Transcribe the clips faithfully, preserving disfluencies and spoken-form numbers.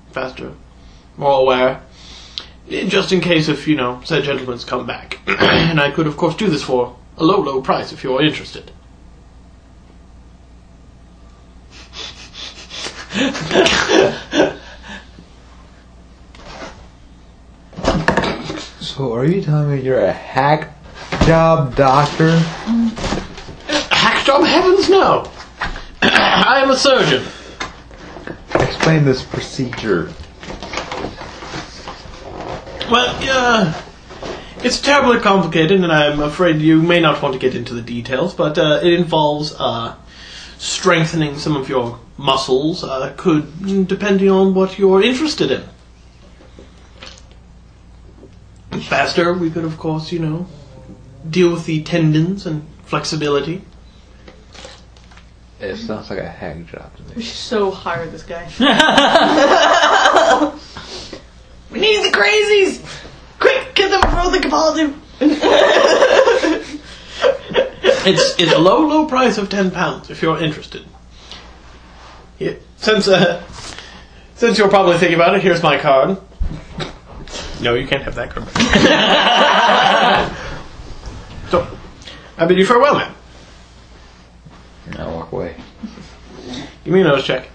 faster, more aware. Just in case if, you know, said gentlemen's come back. And I could, of course, do this for a low, low price if you're interested. So are you telling me you're a hack job doctor? Hack job? Heavens no! I am a surgeon. Explain this procedure. Well, uh, it's terribly complicated, and I'm afraid you may not want to get into the details, but uh, it involves uh, strengthening some of your muscles, uh, could, depending on what you're interested in. Faster, we could, of course, you know, deal with the tendons and flexibility. It sounds like a hack job to We me. should so hire this guy. We need the crazies! Quick, get them before the cabal do! It's, it's a low, low price of ten pounds if you're interested. Yeah, since, uh, since you're probably thinking about it, here's my card. No, you can't have that card. So, I bid you farewell, man. Now walk away. Give me a nose check.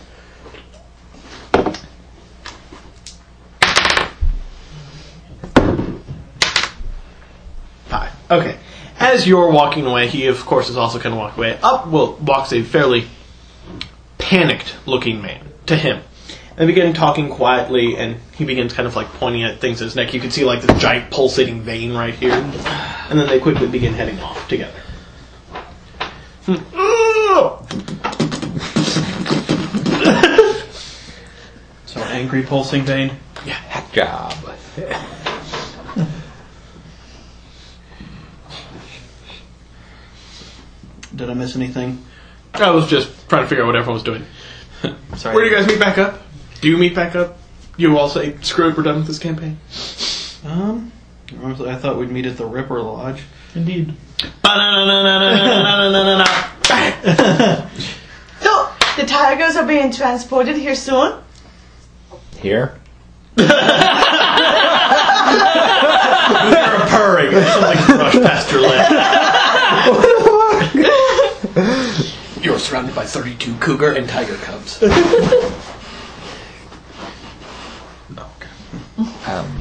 Hi. Okay. As you're walking away, he of course is also going to walk away. Up well, walks a fairly panicked-looking man to him. They begin talking quietly, and he begins kind of like pointing at things in his neck. You can see like this giant pulsating vein right here. And then they quickly begin heading off together. So angry pulsing vein. Yeah, hack job. Did I miss anything? I was just trying to figure out what everyone was doing. Sorry. Where do you guys meet back up? Do you meet back up? You all say, screw it, we're done with this campaign? Um, honestly, I thought we'd meet at the Ripper Lodge. Indeed. So, the tigers are being transported here soon? Here? You're purring. Something brushed past your lip. You're surrounded by thirty-two cougar and tiger cubs. Um,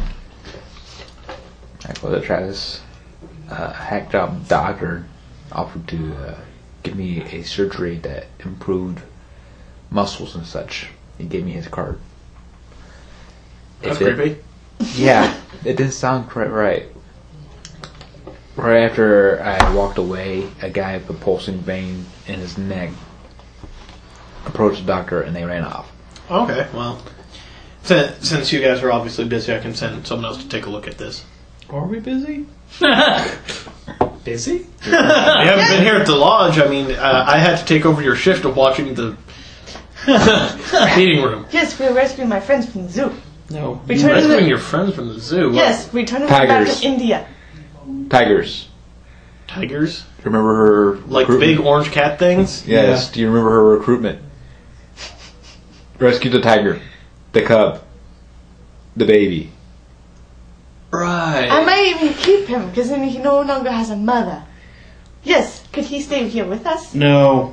I go to Travis. Uh, hack job doctor offered to uh, give me a surgery that improved muscles and such. He gave me his card. That's It did- creepy. Yeah, it didn't sound quite right. Right after I walked away, a guy with a pulsing vein in his neck approached the doctor and they ran off. Okay, well. Since, since you guys are obviously busy, I can send someone else to take a look at this. Are we busy? Busy? You haven't been here at the lodge. I mean, uh, I had to take over your shift of watching the meeting room. Yes, we're rescuing my friends from the zoo. No. We You're turned rescuing them. your friends from the zoo. What? Yes, we turned them back Tigers. to India. Tigers. Tigers? Do you remember her Like the recruitment? big orange cat things? Yes. Yeah. Do you remember her recruitment? Rescue the tiger, the cub, the baby. Right. I might even keep him because then he no longer has a mother. Yes, could he stay here with us? No.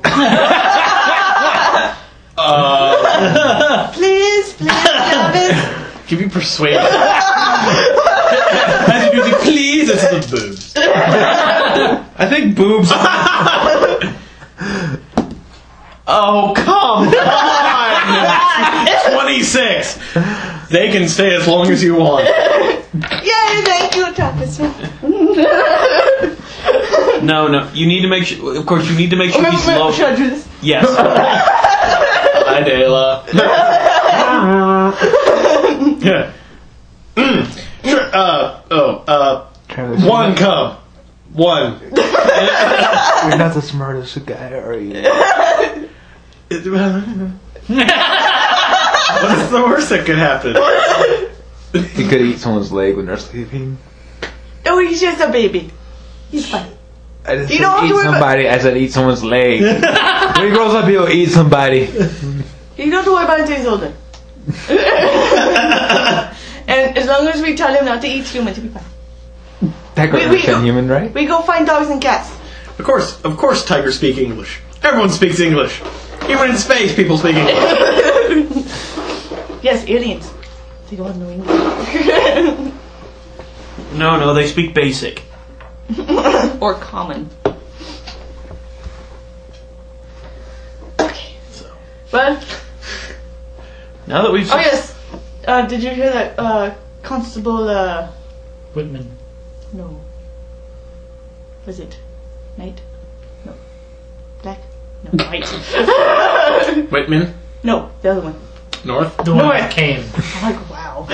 Uh, Please, please, Travis. Give me persuade. As you do the please, it's the boobs. I think boobs. Oh, come on! twenty-six. They can stay as long as you want. Yay, thank you, Travis. No, no. You need to make sure. Of course, you need to make sure he's low. Should I do this? Yes. Hi, Dayla. Yeah. Mm. Sure. Uh. Oh. Uh. Travis, One cub. One. You're not the smartest guy, are you? What's the worst that could happen? He could eat someone's leg when they're sleeping. Oh, he's just a baby. He's fine. I just You said don't have eat to worry about- somebody. I said eat someone's leg. When he grows up, he'll eat somebody. You don't have to worry about it until he's older. As long as we tell him not to eat humans, he'll be fine. Tiger We- we- understand human, right? We go find dogs and cats. Of course, of course, tigers speak English. Everyone speaks English. Even in space, people speak English. Yes, aliens. They don't know English. No, no, they speak basic. Or common. Okay. So. Well, Now that we've oh yes. Uh, did you hear that uh, Constable, uh, Whitman. no. Was it Knight? No. Black? No, White. Whitman, No, the other one. North. The one North. that came. I'm like, wow.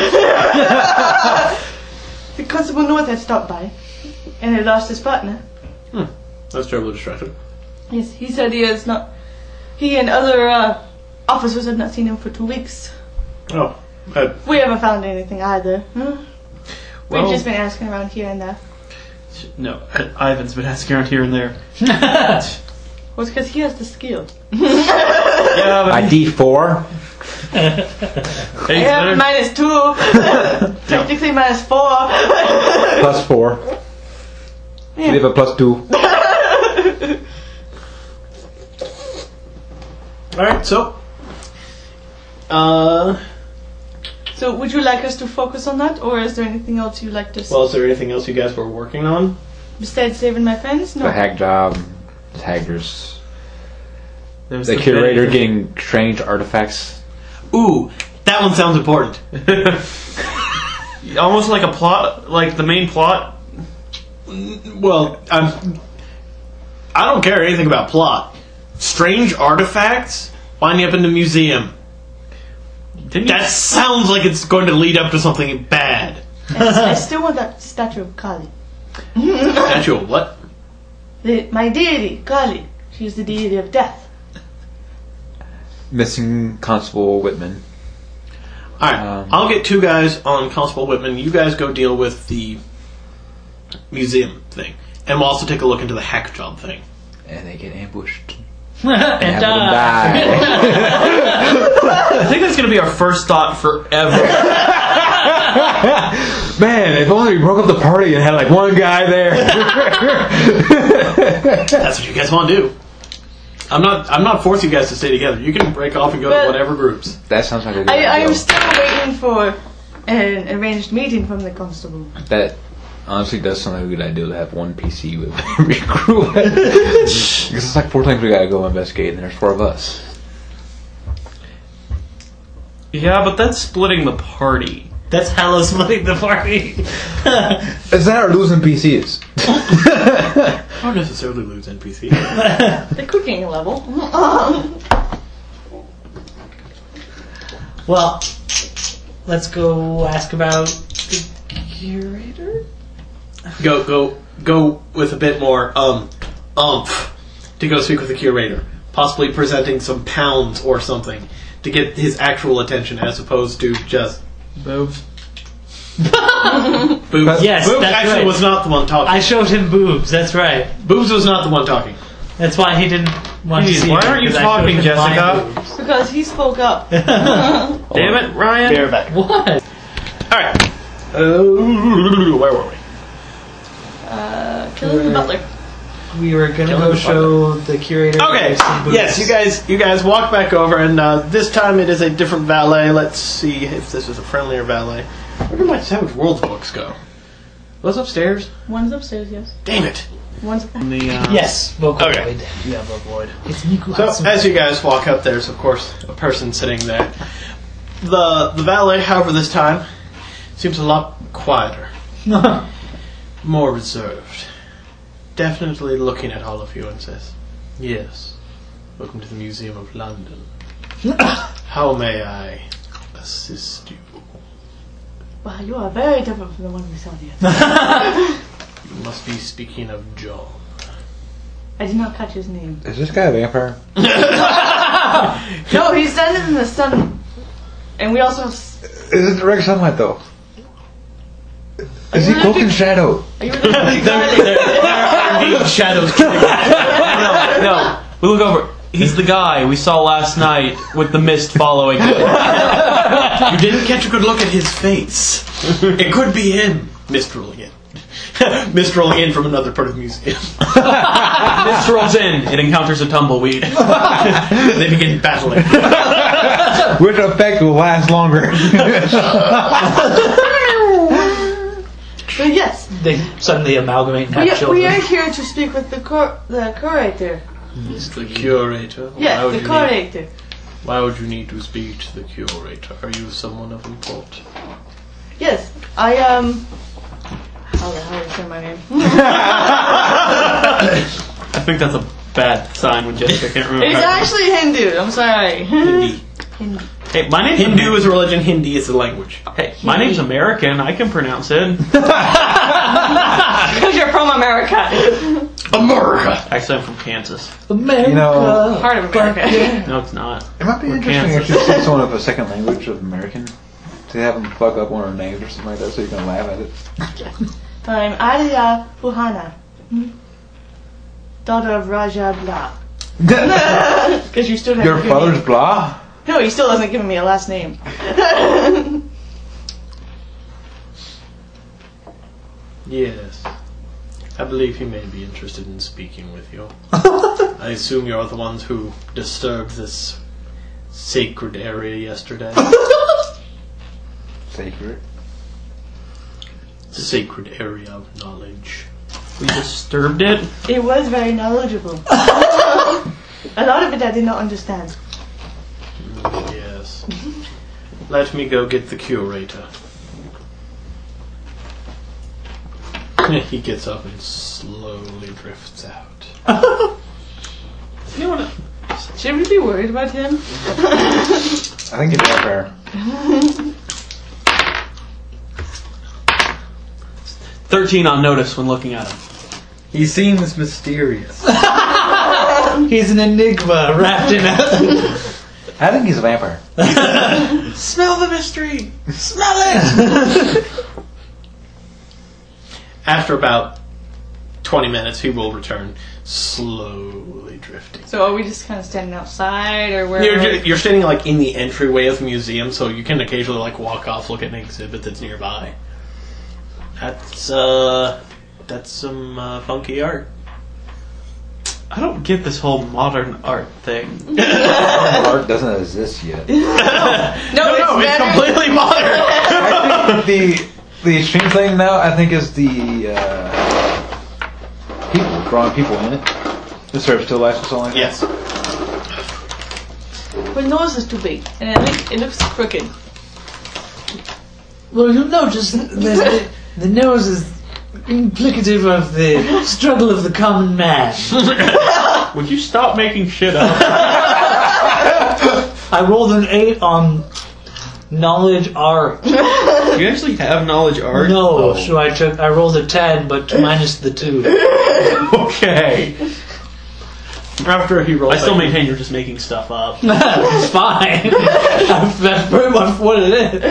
The Constable North had stopped by and had lost his partner. That's terribly distracting. Yes, he said he has not. He and other uh, officers have not seen him for two weeks. Oh, uh, We haven't found anything either. Huh? Well- We've just been asking around here and there. No, Ivan's been asking around here and there. Well, it's because he has the skill. Yeah, but I D four. hey, I have minus two. Technically minus four. Plus four. You have a plus two. alright, so. Uh, So, would you like us to focus on that, or is there anything else you'd like to say? well, is there anything else you guys were working on? Besides saving my friends? No. The hack job, hackers, There's the curator getting strange artifacts. Ooh, that one sounds important. almost like a plot, like the main plot. Well, I'm. I don't care anything about plot. Strange artifacts winding up in the museum. Didn't you? That sounds like it's going to lead up to something bad. I, I still want that statue of Kali. Statue of what? The, my deity, Kali. She's the deity of death. Missing Constable Whitman. Alright, Um, I'll get two guys on Constable Whitman. You guys go deal with the museum thing. And we'll also take a look into the hack job thing. And they get ambushed. and Have them uh, die. I think that's gonna be our first thought forever. Man, if only we broke up the party and had like one guy there. That's what you guys want to do. I'm not I'm not forcing you guys to stay together. You can break off and go to But- whatever groups. That sounds like a good I, I idea. am still waiting for an arranged meeting from the constable. That honestly does sound like a good idea to have one P C with every crew. Because it's like four times we gotta go investigate, and there's four of us. Yeah, but that's splitting the party. that's hella splitting the party. It's not our losing P Cs. I don't necessarily lose N P C. The cooking level. Well, let's go ask about the curator. go go go with a bit more um umph to go speak with the curator, possibly presenting some pounds or something to get his actual attention as opposed to just Boobs. boobs. Yes, Boobs that's actually right. was not the one talking. I showed him boobs. That's right. Boobs was not the one talking. That's why he didn't want Jeez, to see why me, aren't you because I showed talking, him my Jessica? boobs. Because he spoke up. Damn it, Ryan. Bear back. What? All right. Uh, where were we? Uh, killing the butler. We were gonna Killing go the show the curator. Okay. some boobs. Yes, you guys. You guys walk back over, and uh, this time it is a different valet. Let's see if this is a friendlier valet. Where did my Savage Worlds books go? Those upstairs? One's upstairs, yes. Damn it! One's The, uh, Yes, Vocaloid. Okay. Yeah, Vocaloid. It's Miku So Hatsune. as you guys walk up, there's of course a person sitting there. The the valet, however, this time seems a lot quieter, more reserved. Definitely looking at all of you and says, "Yes, welcome to the Museum of London. How may I assist you?" Wow, you are very different from the one we saw here. You must be speaking of John. I did not catch his name. Is this guy a vampire? No, he's standing in the sun. And we also have... s- Is it direct sunlight though? Is he you cloak looking- in shadow? Are you looking at Indeed, shadows. No, no. We look over. He's the guy we saw last night with the mist following him. You didn't catch a good look at his face. It could be him. Mist rolling in. Mist rolling in from another part of the museum. Mist rolls in. It encounters a tumbleweed. They begin battling. Which effect will last longer? So yes, They suddenly amalgamate and have we, children. we are here to speak with the cur- the curator. The curator. Yes, Why would the you curator. Need, why would you need to speak to the curator? Are you someone of import? Yes, I um. How the hell do you say my name? I think that's a bad sign when Jessica can't remember. It's actually Hindu. I'm sorry. Hindi. Hindi. Hey, my name's Hindu is a religion. Hindi is a language. Hey, my name's American. I can pronounce it. Because you're from America. America. Actually, I'm from Kansas. America. You know, Part of America. No, it's not. it might be Or interesting Kansas. actually to see someone of a second language of American. To have them fuck up one of their names or something like that so you can laugh at it. I'm Arya Puhana, daughter of Raja Blah. Because you still have Your father's blah? No, he still hasn't given me a last name. Yes. I believe he may be interested in speaking with you. I assume you're the ones who disturbed this sacred area yesterday. Sacred. The sacred area of knowledge. We disturbed it. It was very knowledgeable. A lot of it I did not understand. Mm, yes. Let me go get the curator. He gets up and slowly drifts out. You know what? Should we be worried about him? I think it's fair. Thirteen on notice when looking at him. He seems mysterious. He's an enigma wrapped in a... I think he's a vampire. Smell the mystery. Smell it. After about twenty minutes, he will return, slowly drifting. So are we just kind of standing outside, or where? You're, ju- you're standing like in the entryway of the museum, so you can occasionally like walk off, look at an exhibit that's nearby. That's uh, that's some uh, funky art. I don't get this whole modern art thing. Art doesn't exist yet. no, No, it's, no, it's better- completely modern. I think the the extreme thing now, I think, is the uh, people drawing people in it. The serve still life or something like Yes. Her nose is too big, and it, look, it looks crooked. Well, you'll notice that the, the nose is implicative of the struggle of the common man. Would you stop making shit up? I rolled an eight on knowledge art. You actually have knowledge art? No, so I took. I rolled a ten, but minus the two. Okay. After he rolls, I still back- maintain you're just making stuff up. It's fine. That's pretty much what it is.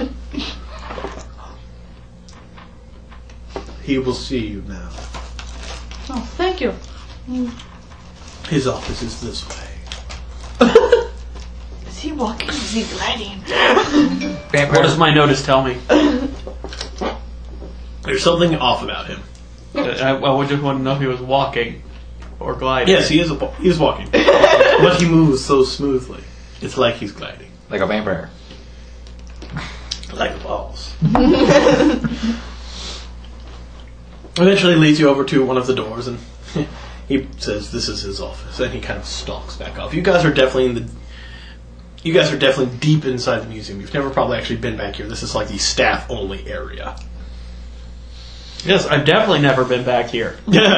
He will see you now. Oh, thank you. His office is this way. Is he walking? Is he gliding? Vampire. What does my notice tell me? There's something off about him. I, I would just want to know if he was walking or gliding. Yes, he is. A, he is walking, but he moves so smoothly. It's like he's gliding, Like a vampire. like balls. Eventually, leads you over to one of the doors, and he says, "This is his office." And he kind of stalks back off. You guys are definitely in the. You guys are definitely deep inside the museum. You've never probably actually been back here. This is like the staff-only area. Yes, I've definitely never been back here.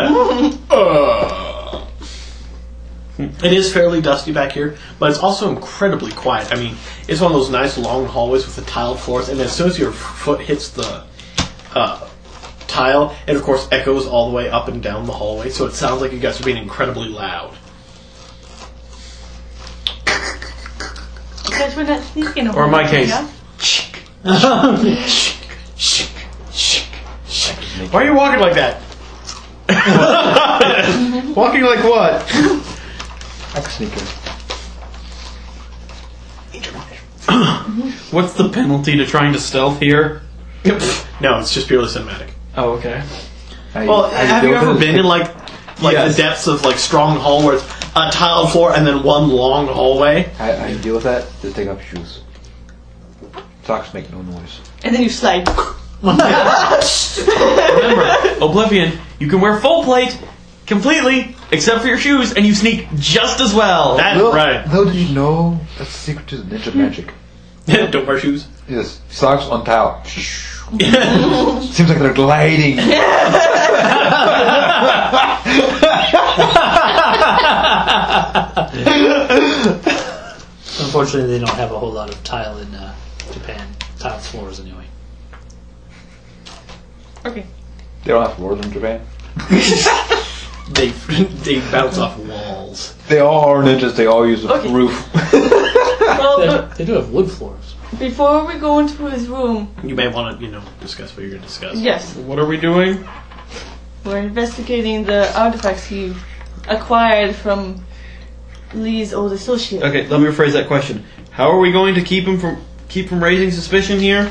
Uh, it is fairly dusty back here, but it's also incredibly quiet. I mean, it's one of those nice long hallways with the tiled floors, and as soon as your foot hits the uh, tile, it of course echoes all the way up and down the hallway, so it sounds like you guys are being incredibly loud. Because we're not sneaking over. Or in my there, case, yeah? Why are you walking like that? Walking like what? I can sneak in. What's the penalty to trying to stealth here? No, it's just purely cinematic. Oh, okay. I, Well, I have you go to ever the- been in like like Yes. the depths of like Strong Hall where it's a tiled floor and then one long hallway? How, how you deal with that? Just take off your shoes. Socks make no noise. And then you slide. Remember, Oblivion, you can wear full plate completely, except for your shoes, and you sneak just as well. That's Little- right. Little did you know that's the secret to the ninja magic. Don't wear shoes. Yes, socks on towel. Seems like they're gliding. Unfortunately, they don't have a whole lot of tile in uh, Japan. Tile floors, anyway. Okay. They don't have floors in Japan. They they bounce off walls. They all are ninjas. They all use a Okay. roof. Well, They, but they do have wood floors. before we go into his room, You may want to, you know, discuss what you're going to discuss. yes, What are we doing? we're investigating the artifacts he acquired from Lee's old associate. Okay, let me rephrase that question. How are we going to keep him from keep from raising suspicion here?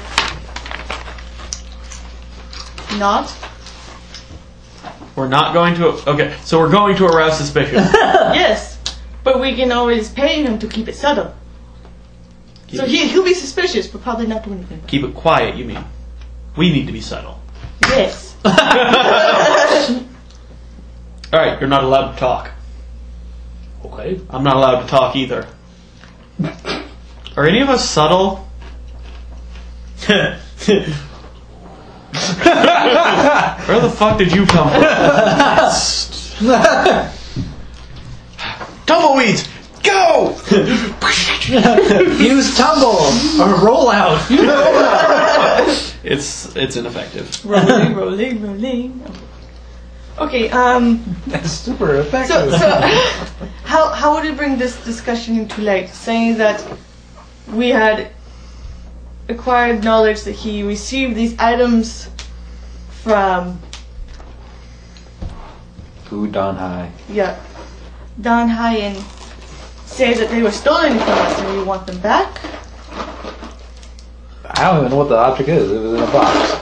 Not? We're not going to. Okay, so we're going to arouse suspicion. Yes, but we can always pay him to keep it subtle. So he, he'll be suspicious, but probably not do anything. Keep it quiet, you mean? We need to be subtle. Yes. All right, you're not allowed to talk. Okay. I'm not allowed to talk either. Are any of us subtle? Where the fuck did you come from? Tumbleweeds, go! Use tumble or roll out. It's it's ineffective. rolling, rolling, rolling. Okay, um, That's super effective. so, so how, how would you bring this discussion into light? Saying that we had acquired knowledge that he received these items from, Who Don High? yeah, Don High and say that they were stolen from us and we want them back? I don't even know what the object is. It was in a box.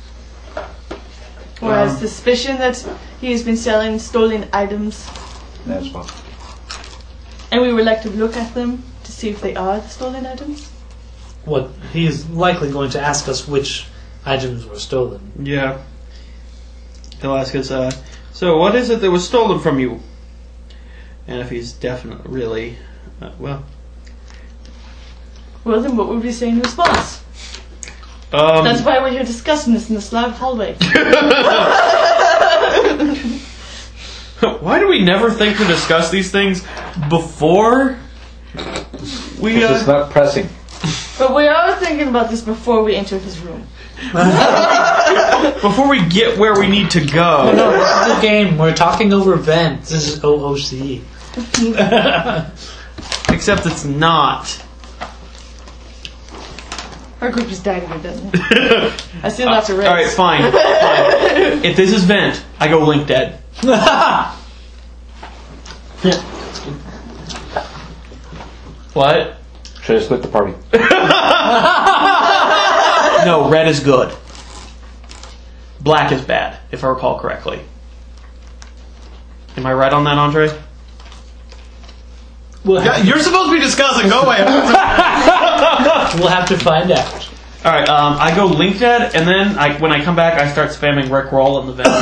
Or has suspicion that he has been selling stolen items That's what. and we would like to look at them to see if they are the stolen items? What he's likely going to ask us which items were stolen. Yeah. He'll ask us, uh, so what is it that was stolen from you? And if he's definitely really, uh, well, Well, then what would we say in response? um, That's why we're here discussing this in the slab hallway. why do we never think to discuss these things before we, It's just uh, not pressing. But we are thinking about this before we enter his room. before we get where we need to No, go? this is the game. We're talking over vents. This is O O C. Except it's not. Our group is dying here, doesn't it? I still have to raise. Alright, fine, fine. If this is vent, I go link dead. What? Should I split the party? No, red is good. Black is bad, if I recall correctly. Am I right on that, Andre? We'll Yeah, have, you're supposed to be discussing. Go away. we'll have to find out. Alright, um, I go link dead, and then I, when I come back, I start spamming Rickroll in the vent.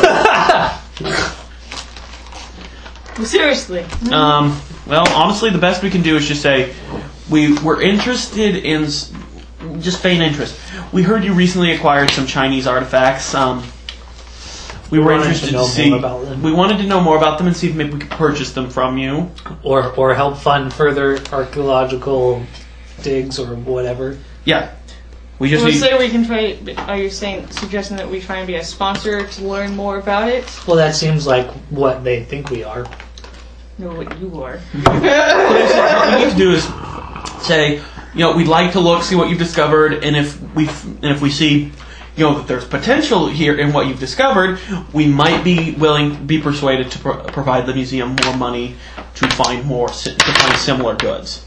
Well, seriously. um, well, honestly, the best we can do is just say, we were interested in, s- just feign interest. We heard you recently acquired some Chinese artifacts. Um, we were wanted to interested to, know see. more about them. We wanted to know more about them and see if maybe we could purchase them from you. Or or help fund further archaeological digs or whatever. Yeah, we just We'll need. say we can try. Are you saying suggesting that we try and be a sponsor to learn more about it? Well, that seems like what they think we are. No, what you are. What we need to do is say, you know, we'd like to look, see what you've discovered, and if we and if we see you know that there's potential here in what you've discovered, we might be willing, be persuaded to pro- provide the museum more money to find more, si- to find similar goods.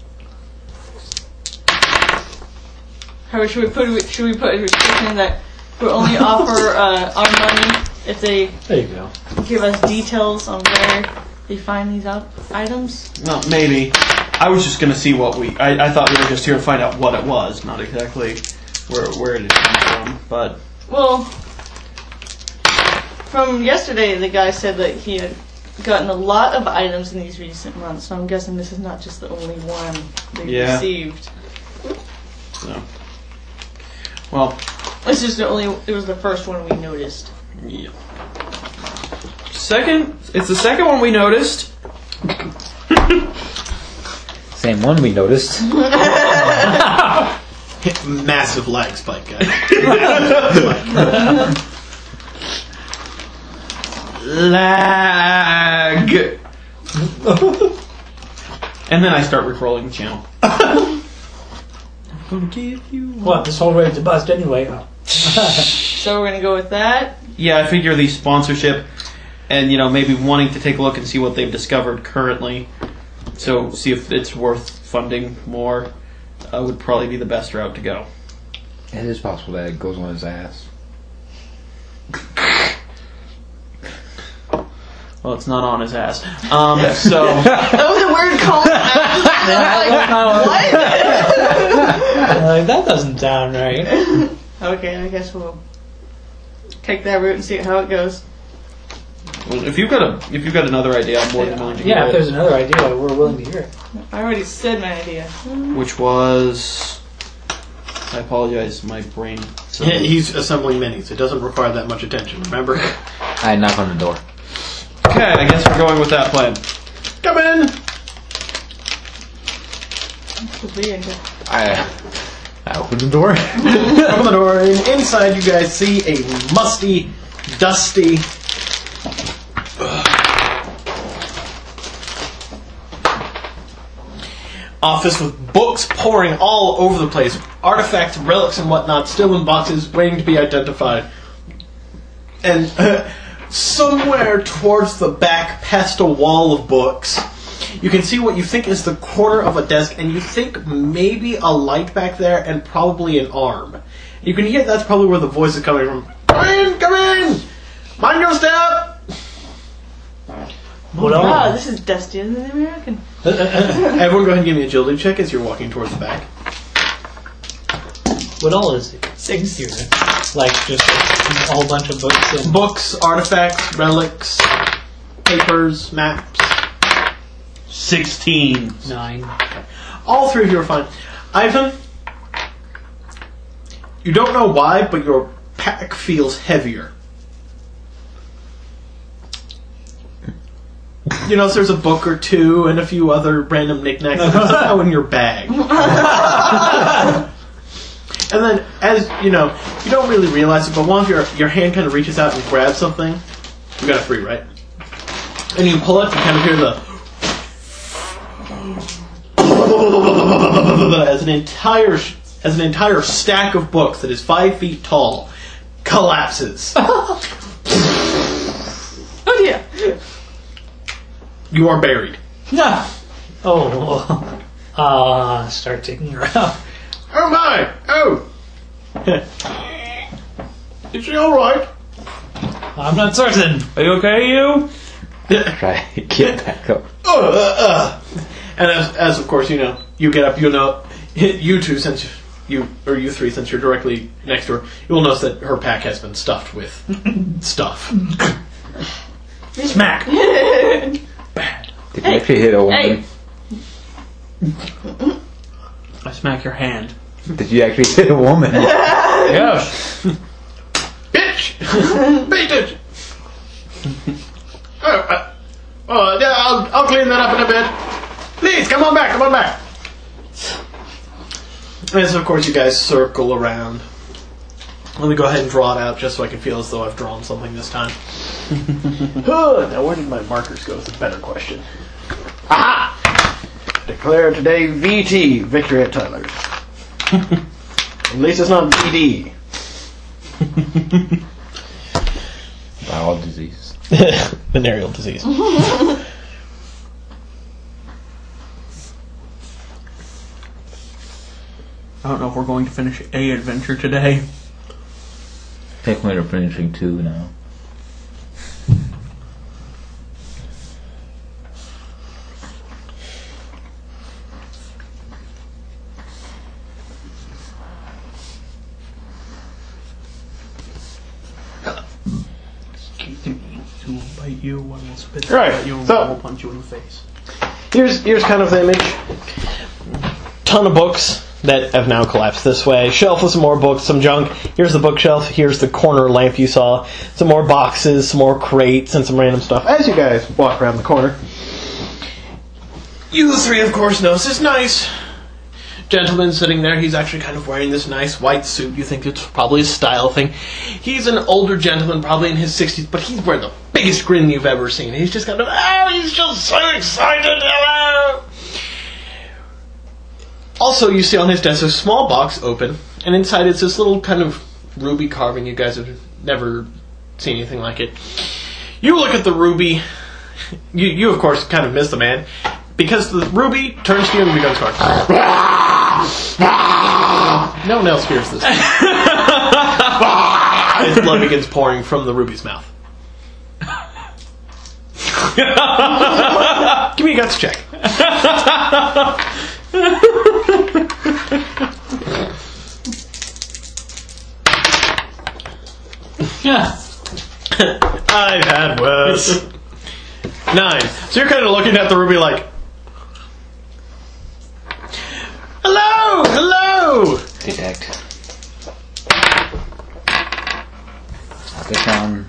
How should we put it? Should we put a restriction that we'll only offer uh, our money if they There you go. give us details on where they find these out- items? Well, maybe. I was just going to see what we. I, I thought we were just here to find out what it was, not exactly where where it had come from. But Well, from yesterday, the guy said that he had gotten a lot of items in these recent months, so I'm guessing this is not just the only one they Yeah. received. so, well, It's just the only. It was the first one we noticed. yeah. Second, it's the second one we noticed. Same one we noticed. Massive lag spike, guys. Lag. And then I start recalling the channel. I'm gonna give you. What, this whole raid's a bust anyway? Oh. So we're gonna go with that. Yeah, I figure the sponsorship, and you know maybe wanting to take a look and see what they've discovered currently, so see if it's worth funding more, uh, would probably be the best route to go. It is possible that it goes on his ass. Well, it's not on his ass. Um, so That was a weird call. Like, what? Like, that doesn't sound right. Okay, I guess we'll take that route and see how it goes. well, if you've got a if you've got another idea, I'm more than willing to Yeah, hear if it. there's another idea, we're willing to hear it. I already said my idea. Which was, I apologize, my brain. So He's assembling minis. It doesn't require that much attention, remember? I knock on the door. okay, I guess we're going with that plan. Come in! Could be in here. I, I open the door. Open the door, and inside you guys see a musty, dusty office with books pouring all over the place. Artifacts, relics, and whatnot still in boxes waiting to be identified. And uh, somewhere towards the back, past a wall of books, you can see what you think is the corner of a desk, and you think maybe a light back there and probably an arm. You can hear that's probably where the voice is coming from. Come in, come in! Mind your step! What Wow, else? this is dustier than the American. Everyone go ahead and give me a agility check as you're walking towards the back. What all is it? Six here. Like just a, a whole bunch of books and Books, artifacts, relics, papers, maps. Sixteen. nine. All three of you are fine. Ivan, you don't know why, but your pack feels heavier. You notice there's a book or two and a few other random knickknacks that are somehow in your bag. And then, as you know, you don't really realize it, but once your your hand kind of reaches out and grabs something, you got a three, right? And you pull it, you kind of hear the as an entire as an entire stack of books that is five feet tall collapses. Oh dear. You are buried. No. Oh. Uh, start taking her out. Oh my! Oh! Is she alright? I'm not certain. Are you okay, you? Try to get back up. Uh, uh, uh. And as, as of course you know, you get up. You know, you two since you or you three since you're directly next to her, you will notice that her pack has been stuffed with stuff. Smack. Did you actually hit a woman? I smack your hand. Did you actually hit a woman? Yes. Bitch! Beat it! Oh, uh, oh, yeah, I'll, I'll clean that up in a bit. Please, come on back, come on back. And so, of course, you guys circle around. Let me go ahead and draw it out just so I can feel as though I've drawn something this time. Oh, now, where did my markers go is a better question. Aha! Declare today V T, victory at Tyler's. At least it's not V D. Bowel disease. Venereal disease. I don't know if we're going to finish a adventure today. Technically, we're finishing two now. Two will bite you, one will spit Right, at you, and so- one will punch you in the face. Here's here's kind of the image. Ton of books that have now collapsed this way. Shelf with some more books, some junk. Here's the bookshelf. Here's the corner lamp you saw. Some more boxes, some more crates, and some random stuff. As you guys walk around the corner, you three, of course, notice this nice gentleman sitting there. He's actually kind of wearing this nice white suit. You think it's probably a style thing. He's an older gentleman, probably in his sixties, but he's wearing the biggest grin you've ever seen. He's just kind of, oh, he's just so excited. Hello. Also, you see on his desk a small box open, and inside it's this little kind of ruby carving. You guys have never seen anything like it. You look at the ruby. You, you of course, kind of miss the man, because the ruby turns to you and becomes crying. No one else hears this. His blood begins pouring from the ruby's mouth. Give me a guts check. Yeah. I've had worse. Nine. So you're kind of looking at the ruby like, hello, hello. Detect. This one.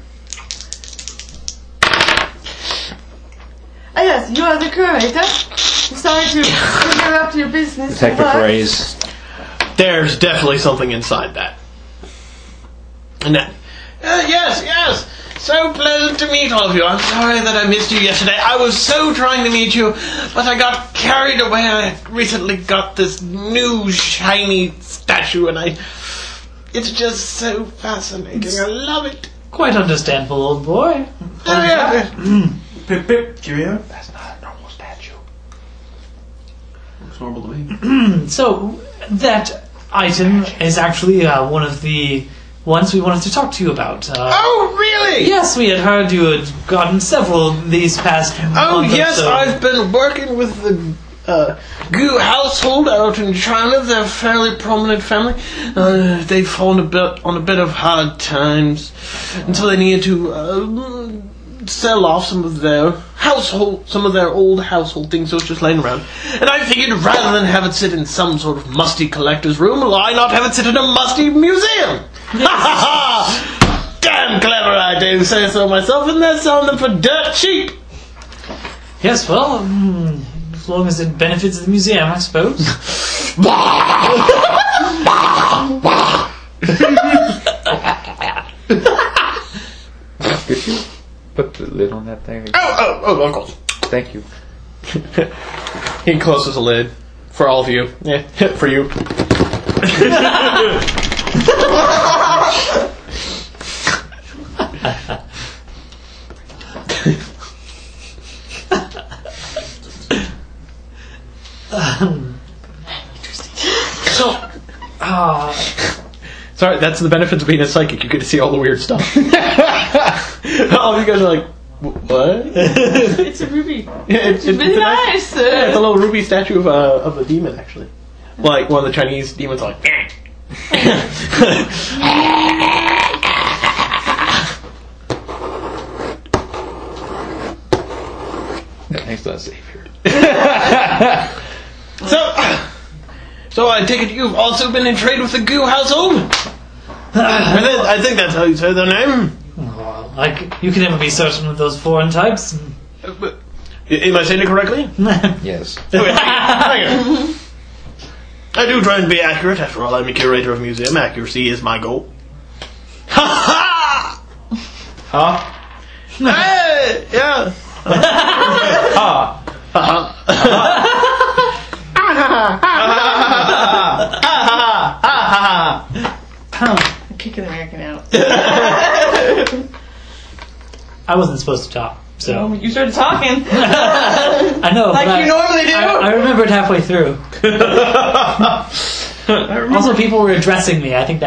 Ah yes, you are the curator. Sorry to interrupt your business. Detective but- phrase. There's definitely something inside that. And that, uh, yes, yes. So pleasant to meet all of you. I'm sorry that I missed you yesterday. I was so trying to meet you, but I got carried away. I recently got this new shiny statue, and I... It's just so fascinating. I love it. Quite understandable, old boy. Oh, yeah. Pip pip, cheerio. That's not a normal statue. Looks normal to me. So, that item is actually uh, one of the ones we wanted to talk to you about. Uh, Oh, really? Yes, we had heard you had gotten several these past Oh, month or yes, so. I've been working with the uh, Gu household out in China. They're a fairly prominent family. Uh, they've fallen a bit on a bit of hard times, and so they needed to uh, sell off some of their household, some of their old household things that was just laying around. And I figured rather than have it sit in some sort of musty collector's room, why not have it sit in a musty museum? Ha ha ha! Damn clever, I do say so myself, and they're selling them for dirt cheap. Yes, well, mm, as long as it benefits the museum, I suppose. Could you put the lid on that thing? Oh, oh, oh, of course. Thank you. He closes the lid for all of you. Yeah, for you. So, uh, Sorry, that's the benefits of being a psychic. You get to see all the weird stuff. All of you guys are like, "Wh- what? It's a ruby. Yeah, it's, It's really a nice. uh, Yeah, it's a little ruby statue of a of a demon, actually. Like one of the Chinese demons, like. Thanks to the savior. So, so I take it you've also been in trade with the Gu household? I think- I think that's how you say their name. well, like, you can never be certain with those foreign types. Uh, but- Am I saying it correctly? Yes. Wait, hang on, hang on. I do try and be accurate. After all, I'm a curator of a museum. Accuracy is my goal. Ha ha! Huh? Hey, yeah. Ah. kicking the American out. I wasn't supposed to talk, so. So you started talking. I know, like but you I, normally do. I, I remembered halfway through. Also, people were addressing me. I think that